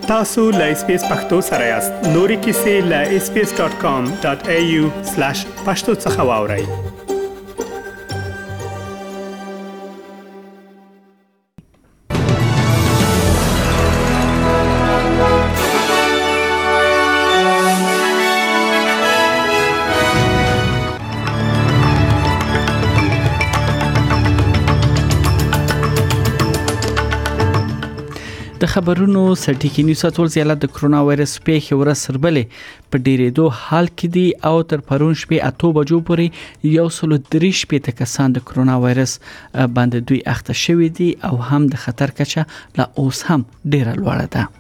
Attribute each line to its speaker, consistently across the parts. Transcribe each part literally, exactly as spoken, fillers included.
Speaker 1: tasu.lspacepakhtosarayast nori kisi la s p s dot com dot a u slash pashto tsakhawaurai.
Speaker 2: د خبرونو سرټیکی نیو ساوث ولز ایالت د کرونا وایرس پیښې ورځ سربلې په ډیرېدو حال کې دي او تر پرون شپې اته بجو پورې یو سل درې شپې کسان د کرونا وایرس باندې دوی اخته شوي دي او هم د خطر کچه لا اوس هم ډیره لوړه ده.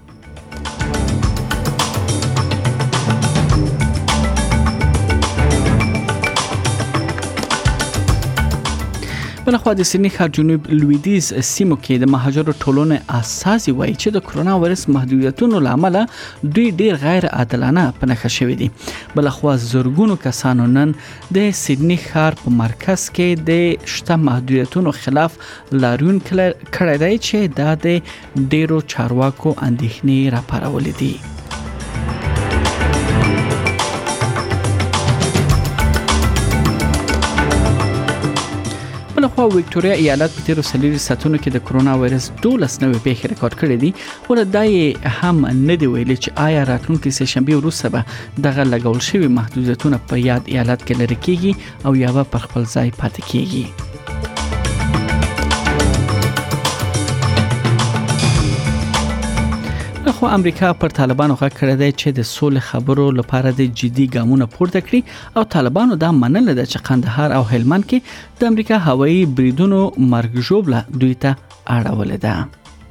Speaker 2: بلخوا د سیدنی ښار جنوب لویدیز سیمو کې د مهاجرو ټولنې اساسي وایي چې د کرونا وایرس محدودیتونو لامل دوی ډیر غیر عادلانه پنهخه شوي دي. بلخوا زرګونو کسانو نن د سیدنی ښار په مرکز کې د شته محدودیتونو خلاف لاریون کړی دی چې دا د ډیرو چارواکو اندېښنې راپارولې دي. بلخوا وکټوريا ایالت په تیرو سلیری ساتونو کې د کرونا وایرس دولس نوې پیښې ریکارډ کړې دي. ولدای هم نه دی ویلي چې آیا راتلونکي سه شنبه وروسته به دغه لګول شوی محدودیتونه په یاد ایالت کې لري کیږي او یا به پر خپل ځای پاتې کیږي. خو امریکا پر طالبانو غږ کړی دی چې د سولې خبرو لپاره د جدي ګامونه پورته کړي او طالبانو دا منل ده چې قندهار او هلمند کې د امریکا هوایي بریدونو مرګ ژوبله دوی ته اړولې ده.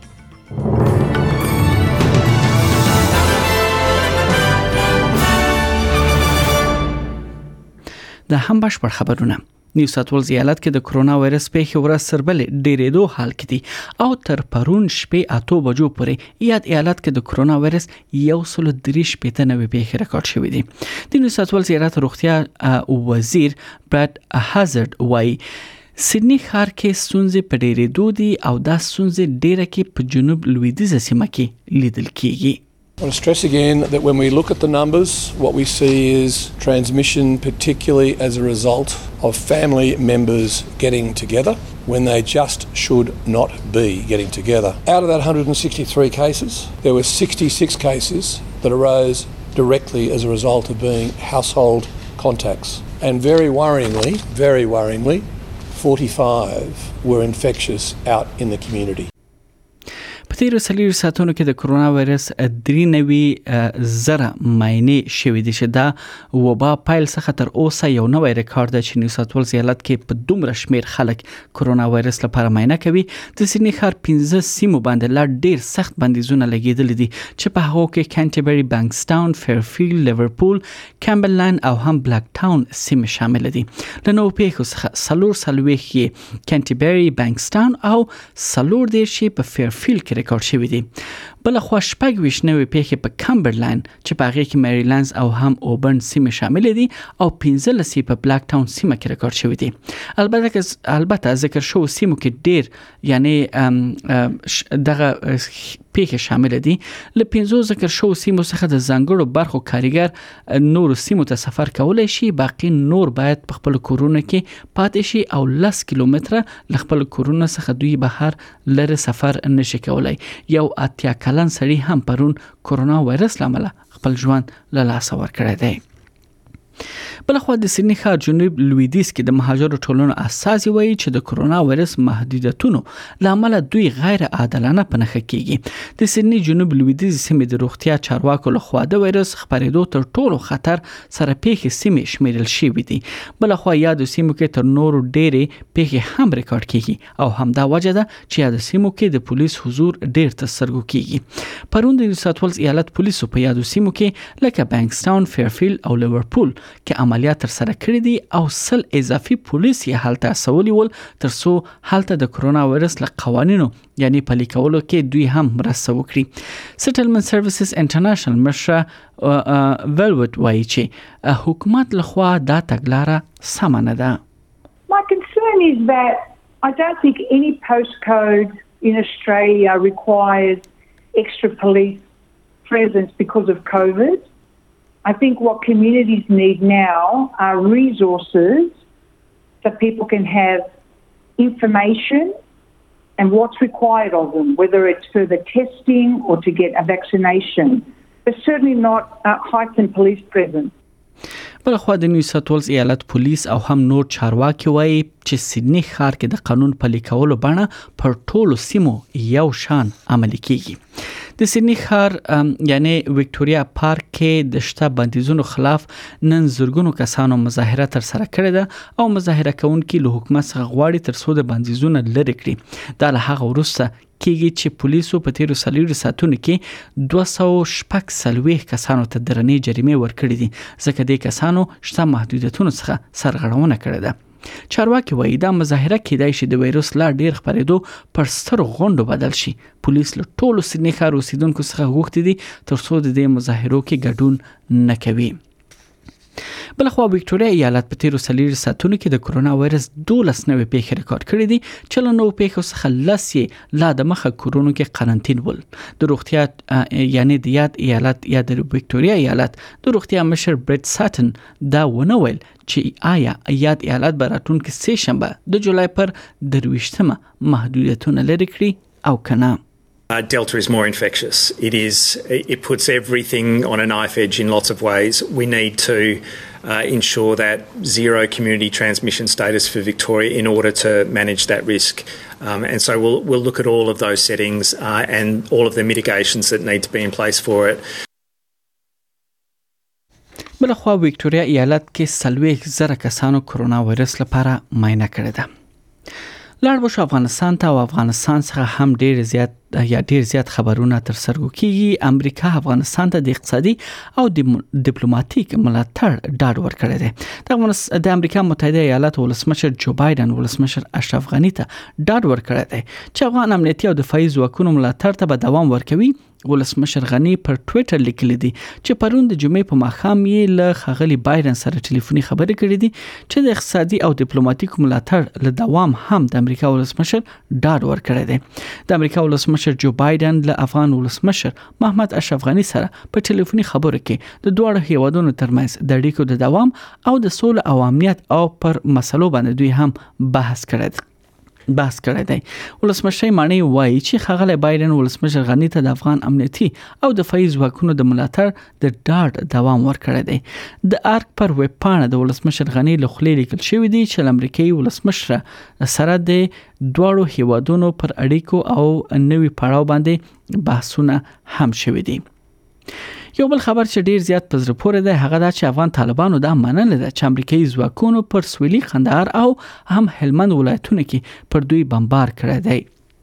Speaker 2: دا هم بشپړ خبرونه. نیو ساوث ولز ایالت کې د کرونا وایرس پیښې ورځ سربلې ډیرېدو حال کې دي او تر پرون شپې اته بجو پورې یاد ایالت کې د کرونا وایرس یو سل درې شپې نوې پیښې ریکارډ شوې دي. د نیو ساوث ولز ایالت روغتیا وزیر براد هازارد وایي سیدنی ښار کې ستونزې په ډیرېدو دي او دا ستونزې ډیره کې په جنوب لویدیز سیمه کې لیدل کیږي.
Speaker 3: I want to stress again that when we look at the numbers, what we see is transmission particularly as a result of family members getting together when they just should not be getting together. Out of that one hundred sixty-three cases, there were sixty-six cases that arose directly as a result of being household contacts. And very worryingly, very worryingly, forty-five were infectious out in the community.
Speaker 2: په تیرو سلیری ساتونو کې د کرونا وایرس درې نوي زره ماینې شوې دي چې دا وبا پایل څخه تر اوسه یو نوی ریکارډ دی چې نیو ساوث ولز ایالت کې په دومره شمیر خلک کرونا وایرس لپاره معاینه کوي. د سیدنی ښار پنځه سیمو باندې لا ډیر سخت بندیزونه لګیدل دي چې په هغه کې کانټربري، بانکسټاون، فیرفیلډ، لیورپول، کامبرلند او هم بلاک ټاون سیمې شامل دي. له نو پیښو څخه څلور څلوېښت کې کانټربري، بانکسټاون او څلور دېرش په فیرفیلډ کې ریکارډ شوی دي. بل خو شپږ ویشت نوې پیښې په کامبرلند چې په هغه کې میریلند او هم اوبرن سیمې شامل دي او پنځه لسې په بلاک ټاون سیمه کې ریکارډ شوی دي. البته البته ذکر شو سیمو کې ډیر یعنی دغه پیښې شامل دي. ل پنځو ذکر شو سیمو څخه د ځانګړو برخو کاریګر نور سیمو ته سفر کولای شي، باقي نور باید په خپل کورونه کې پاتې شي او لس کیلومتره ل خپل کورونه څخه دوی بهر لره سفر نشي کولای. یو اتیا کلن سړی هم پرون کرونا وایرس لامل خپل ژوند له لاسه ورکړی دی. بلخوا د سیدنی ښار جنوب لویدیز کې د مهاجرو ټولنو اساسي وایي چې د کرونا وایرس محدودیتونو لامل دوی غیر عادلانه پنهخه کیږي. د سیدنی جنوب لویدیز سیمې د روغتیا چارواکو لخوا د وایرس خپرېدو تر ټولو خطر سره پیښې سیمې شمیرل شوې دي. بلخوا یاد سیمو کې تر نورو ډېرې پیښې هم ریکارډ کیږي او همدا وجه ده چې یاد سیمو کې د پولیس حضور ډېر تر سترګو کیږي. پرون د نیو ساوث ولز ایالت پولیسو په یاد سیمو کې لکه بانکسټاون، فیرفیلډ او لیورپول کې عملیات تر سره کړی دي او سل اضافي پولیس یې هلته استولي ول ترڅو هلته د کرونا وایرس له قوانینو یعنی پلي کولو کې دوی هم مرسته وکړي. سیټلمنټ سروسز انټرنیشنل مشر ویلوټ وایي چې حکومت لخوا دا تګلاره سمه نه ده.
Speaker 4: My concern is that I don't think any postcode in Australia requires extra police presence because of COVID. I think what communities need now are resources so people can have information and what's required of them, whether it's further testing or to get a vaccination. But certainly not a heightened police presence.
Speaker 2: بلخوا د نیو ساوث ولز ایالت پولیس او هم نور چارواکي وایي چې سیدنی ښار کې د قانون پلي کولو بڼه پر ټولو سیمو یو شان عملي کیږي. د سیدنی ښار یعنی وکټوريا پارک کې د شته بندیزونو خلاف نن زرګونو کسانو مظاهره تر سره کړې ده او مظاهره کوونکي له حکومت څخه غواړي تر څو د بندیزونو لرې کړي. دا له هغه وروسته کېږي چې پولیسو په تیرو څلورو ساعتونو کې دوه سوه شپږ څلوېښت کسانو ته درنې جریمې ورکړې دي ځکه دې کسانو شته محدودیتونو څخه سرغړونه کړې ده. چارواکي وایي دا مظاهره کېدای شي د وایرس لا ډیر خپرېدو پر سترو غونډو بدل شي. پولیس له ټولو سیدنی ښار اوسیدونکو څخه غوښتي دي تر څو د دې مظاهرو کې ګډون نه کوي. بلخوا وکټوريا ایالت په تیرو څلورو ساعتونو کې د کرونا وایرس دولس نوې پیښې ریکارډ کړې دي چې له نوو پیښو څخه لس یې لا د مخه کورونو کې قرنطین ول. د روغتیا یعنی د یاد ایالت یا د وکټوريا ایالت د روغتیا مشر بریټ ساتن دا ونه ویل چې آیا یاد ایالت به راتلونکي سه شنبه د جولای پر درویشتمه محدودیتونه لرې کړي او کنه.
Speaker 5: Uh, Delta is more infectious. It is. It puts everything on a knife edge in lots of ways. We need to uh, ensure that zero community transmission status for Victoria in order to manage that risk. Um, and so we'll we'll look at all of those settings uh, and all of the mitigations that need to be in place for it.
Speaker 2: بلخوا وکټوريا ایالت کې څلوېښت زره کسانو کرونا وایرس لپاره معاینه کړې ده. لاړ بشو افغانستان ته او افغانستان څخه هم ډیر زیات یا ډیر زیات خبرونه تر سرګو کیږي. امریکا افغانستان ته د اقتصادي او ډیپلوماټیک ملاتړ ډاډ ورکړی دی. د امریکا متحده ایالات ولسمشر جو بایدن ولسمشر اشرف غنی ته ډاډ ورکړی دی چې افغان امنیتي او دفاعي ځواکونو ملاتړ ته به دوام ورکوي. ولسمشر غنی پر ټوئیټر لیکلی دی چې پرون د جمعې په ماښام یې له ښاغلي بایدن سره ټلیفوني خبرې کړې دي چې د اقتصادي او ډیپلوماټیک ملاتړ له دوام هم د امریکا ولسمشر ډاډ ورکړی دی. د امریکا ولسمشر جو بایدن له افغان ولسمشر محمد اشرف غنی سره په ټلیفوني خبرو کې د دواړو هیوادونو ترمنځ د اړیکو د دوام او د سولې او امنیت او پر مسلو باندې دوی هم بحث کړی دی. بحث کړی دی. ولسمشر مانی وایي چې ښاغلی بایدن ولسمشر غنی ته د افغان امنیتي او دفاعي ځواکونو د ملاتړ د ډاډ دوام ورکړی دی. د آرک پر ویب پاڼه د ولسمشر غنی له خولې لیکل شوی دی چې امریکایي ولسمشر سره د دواړو هیوادونو پر اړیکو او نوي پړاو باندې بحثونه هم شوي دي. یو بل خبر چې ډیر زیات په زړه پورې دی هغه دا چې افغان طالبانو دا منل ده چې امریکایي ځواکونو پر سویلي قندهار او هم هلمند ولایتونو کې پر دوی بمبار کړی دی.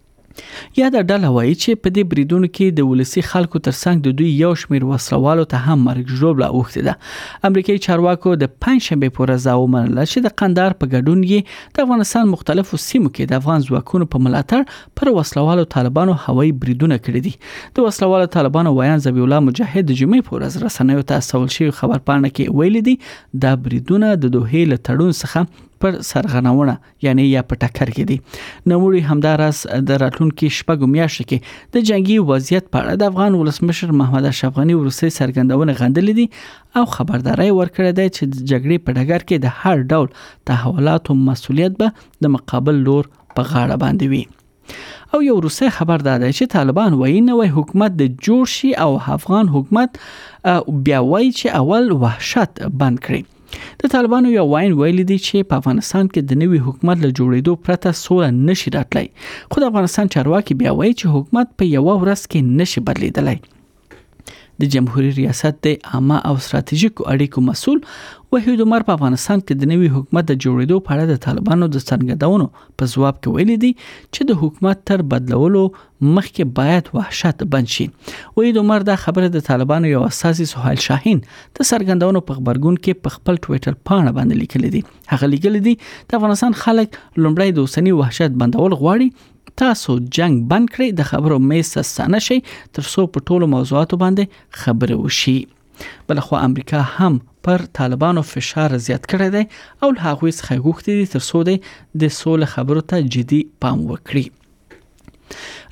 Speaker 2: یا د ډله وایي چې په دې بریدونو کې د ولسی خلکو ترڅنګ د دوی یو شمیر وسلوالو ته هم مرګ ژوبله اوښتې ده. امریکایي چارواکو د پنځشنبې په ورځ ومنله چې د قندهار په ګډون یې د افغانستان مختلفو سیمو کې د افغان ځواکونو په ملاتړ پر وسلوالو طالبانو هوایي بریدونه کړي دي. د وسلوالو طالبانو ویان ذبیح الله مجاهد د جمعې په ورځ رسنیو ته استول شوي خبرپاڼه کې ویلي دي دا بریدونه د دوحې له تړون څخه پر سرغړونه یعنی یا په ټکر کې دي. نوموړي همداراز د راتلونکي شپږو میاشتو کې د جنگي وضعیت په اړه د افغان ولسمشر محمد اشرف غنی وروستۍ څرګندونه غندلې دي او خبرداري ورکړې ده چې د جګړې په ډګر کې د هر ډول تحولاتو مسؤلیت به د مقابل لور په غاړه باندې وي. او یو روسي خبر ده چې طالبان وایي نوې حکومت د جوړ شي او افغان حکومت بیا وایي چې اول وحشت بند کړي. د طالبانو یو واین ویلي دی چې په افغانستان کې د نوي حکومت له جوړېدو پرته سوله نشي راتلی. خو د افغانستان چارواکي بیا وایي چې حکومت په یو ورځ کې نشي بدلیدلی. د جمهوریت ریاست د عامه او ستراتیژیکو اړیکو مسؤل وحید عمر په افغانستان کې د نوي حکومت د جوړېدو په اړه د طالبانو د څرګندونو په ځواب کې ویلي دي چې د حکومت تر بدلولو مخکې باید وحشت بند شي. وحید عمر دا خبره د طالبانو یو اساسي سهیل شاهین د څرګندونو په خبرګون کې په خپل ټوئیټر پاڼه باندې لیکلي دي. هغه لیکلي دي د افغانستان خلک لومړی د اوسنی وحشت بندول غواړي. تاسو جنگ بند کړئ د خبرو میسه ستانه شي تر څو په ټولو موضوعاتو باندې خبرې وشي. بلخوا امریکا هم پر طالبانو فشار زیات کړی دی او له هغوی څخه غوښتي دي تر څو د سولې خبرو ته جدي پام وکړي.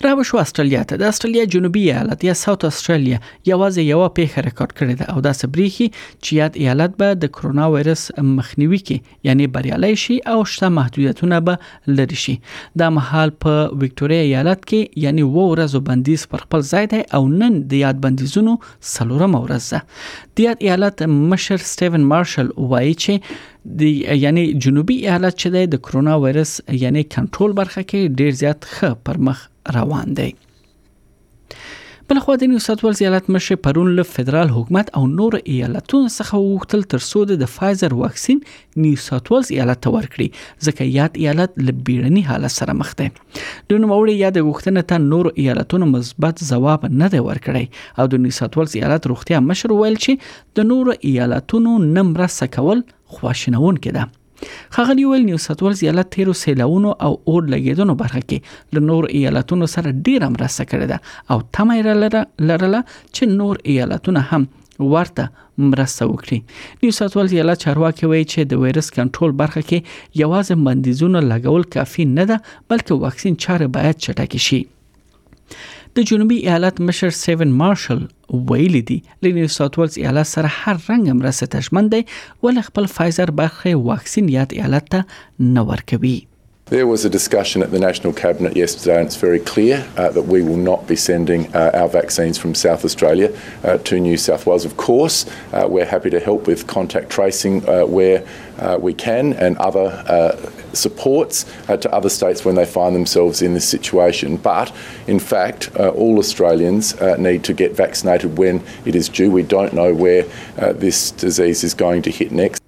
Speaker 2: را به شو استرالیا ته. د استرالیا جنوبي ایالت یا ساوث استرالیا یوازې یو پیښه ریکارډ کړې ده او دا سبريخي چې یاد ایالت به د کرونا وایرس مخنیوي کې یعنی بریالي شي او شته محدودیتونه به لري شي. دا مهال په وکټوريا ایالت کې یعنی و ورځو بندیز پر خپل ځای دی او نن د یاد بندیزونو څلورم ورځ ده. د یاد ایالت مشر سټیون مارشل وایي چې د یعنی جنوبي ایالت چې د کرونا وایرس یعنی کنټرول برخه کې ډیر زیات ښه پر مخ روان دی. بل خو د نیو ساوث ویلز ایالت مشر پرون له فدرال حکومت او نور ایالتونو څخه وغوښتل تر څو د فایزر واکسین نیو ساوث ویلز ایالت ته ورکړي ځکه یاد ایالت له بیړني حالت سره مخ دی. د نوموړي یاد غوښتنه ته نور ایالتونو مثبت ځواب نه دی ورکړی او د نیو ساوث ویلز ایالت روغتیا مشر ویل چې د نور ایالتونو نمرسه کول خواشینون کده. خاغلی ویل نیو ساوث ویلز ایالت تیرو سیلاونو او اور لګیدونو برخه کې له نور ایالتونو سره ډیر مرسته کړې ده او تمه لرله چې نور ایالتونه هم ورته مرسته وکړي. نیو ساوث ویلز ایالت چارواکي وایي چې د وایرس کنټرول برخه کې یوازې بندیزونه لګول کافي نه ده بلکې واکسین چاره باید چټکه شي. د جنوبي ایالت مشر سټیون مارشل ویلي دي له نیو ساوث ویلز ایالت سره هر رنګ مرسته تشمن دی ول خپل فایزر برخه واکسین یاد ایالت ته نه ورکوي.
Speaker 6: There was a discussion at the National Cabinet yesterday and it's very clear uh, that we will not be sending uh, our vaccines from South Australia uh, to New South Wales. Of course, uh, we're happy to help with contact tracing uh, where uh, we can and other uh, supports uh, to other states when they find themselves in this situation. But in fact, uh, all Australians uh, need to get vaccinated when it is due. We don't know where uh, this disease is going to hit next.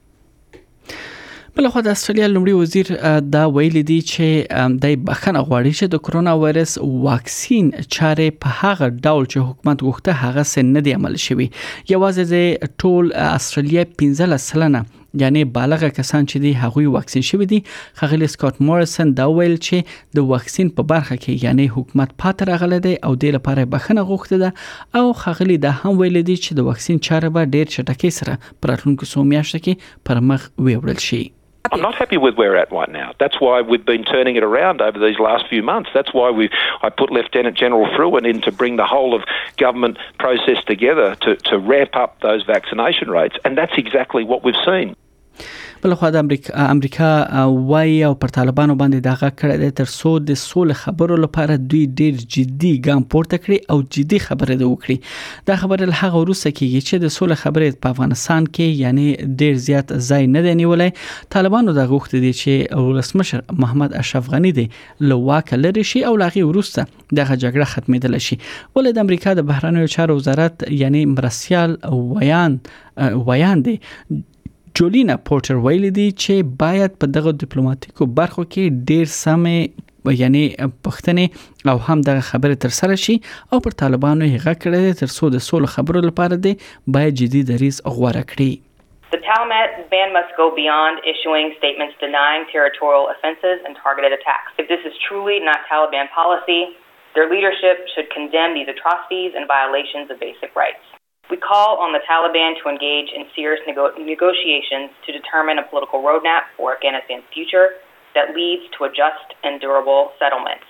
Speaker 2: بل خو د استرالیا لومړي وزیر دا ویلي دی چې د بخښنه غواړي چې د کرونا وایرس واکسین چارې په هغه ډول چې حکومت غوښته هغه سن نه دی عمل شوی. یوازې د ټول استرالیا پنځه سلنه یعنی بالغ کسان چې دی هغوی واکسین شوی دي. خغلی سکاٹ موریسن دا ویل چې د واکسین په برخه کې یعنی حکومت پاتې راغلی دی او د لپاره بخښنه غوښته ده او خغلی دا هم ویل دي چې د واکسین چاره به ډیر چټکۍ سره پر راتلونکو څو میاشتو کې پر مخ ویوړل شي.
Speaker 7: I'm not happy with where we're at right now. That's why we've been turning it around over these last few months. That's why we I put Lieutenant General Fruin in to bring the whole of government process together to, to ramp up those vaccination rates. And that's exactly what we've seen.
Speaker 2: بل خو د امریکا امریکا وای او پر طالبانو باندې دغه کړه د تر څو د سول خبرو لپاره دوی ډیر جدي ګام پورته کړی او جدي خبره ده وکړي. دا خبره له هغه وروسته کېږي چې د سول خبرې په افغانستان کې یعنی ډیر زیات ځای نه دی نیولای. طالبانو د غوښتي دي چې ولسمشر محمد اشرف غنی دی له واکه لري شي او لاغي وروسته دغه جګړه ختمېدل شي. ولې د امریکا د بهرنیو چارو وزارت یعنی مرسیال ویان ویان دی جولینا پورټر ویلي دي چې باید په دغه ډیپلوماټیکو برخو کې ډیر سمې یعنی پښتنې او هم دغه خبره تر سره شي او پر طالبانو یې غږ کړی تر څو د سولې خبرو لپاره دی باید جدي دریځ غوره کړي.
Speaker 8: The Taliban ban must go beyond issuing statements denying territorial offenses and targeted attacks. If this is truly not Taliban policy, their leadership should condemn these atrocities and violations of basic rights. We call on the Taliban to engage in serious nego- negotiations to determine a political roadmap for Afghanistan's future that leads to a just and durable settlement.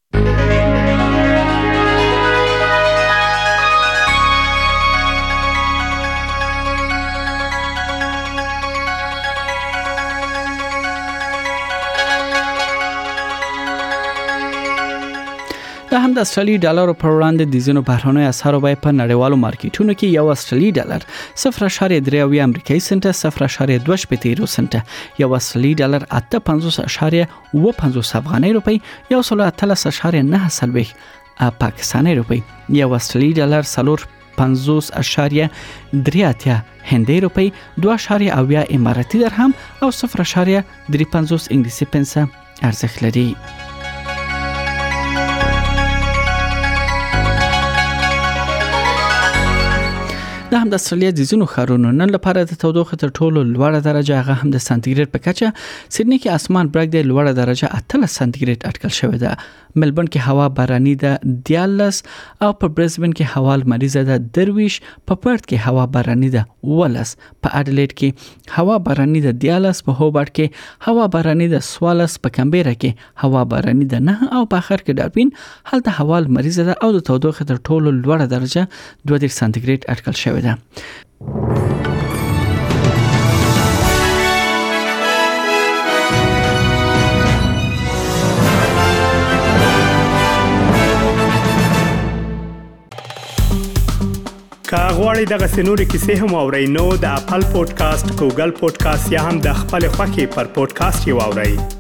Speaker 2: دا هم د استرالی ډالر پر وړاندې د زینو بهرنۍ اسعارو بیه په نړیوالو مارکیټونو کې یو استرالی ډالر صفر اشاریه درې امریکایي سنت صفر اشاریه دوه یورو سنت یو استرالی ډالر اته پنځوس اشاریه اوه پنځوس افغاني روپی یو سل اتلس اشاریه نه سلويخ پاکستاني روپی یو استرالی ډالر سلور پنځوس اشاریه درې اتیا هندۍ روپی دوه اشاریه اویا اماراتي درهم او صفر اشاریه درې پنځوس انګلیسي پنسه ارزښت لري. د هم د استرالیا د ځینو ښارونو نن لپاره د تودوخه تر ټولو لوړه درجه هغه هم د سانتیګریډ په کچه سیدنی کې اسمان برګ د لوړه درجه اتلس سانتیګریډ اټکل شوې ده. ملبورن کې هوا باراني ده دیالس او په برزبن کې هوا لمریزه ده درویش، په پرت کې هوا باراني ده ولس، په اډلیډ کې هوا باراني ده دیالس، په هوبارت کې هوا باراني ده سوالس، په کمبيرا کې هوا باراني ده نه او په اخر کې ډاربین هلته هوا لمریزه ده او د تودوخه تر ټولو لوړه درجه دوه دېرش سانتیګریډ اټکل شوې ده.
Speaker 1: که غواړئ دغه سنوري کیسې هم اورئ نو د خپل پودکاسټ، ګوګل پودکاسټ یا هم د خپل خوښي پر پودکاسټ یو اورئ.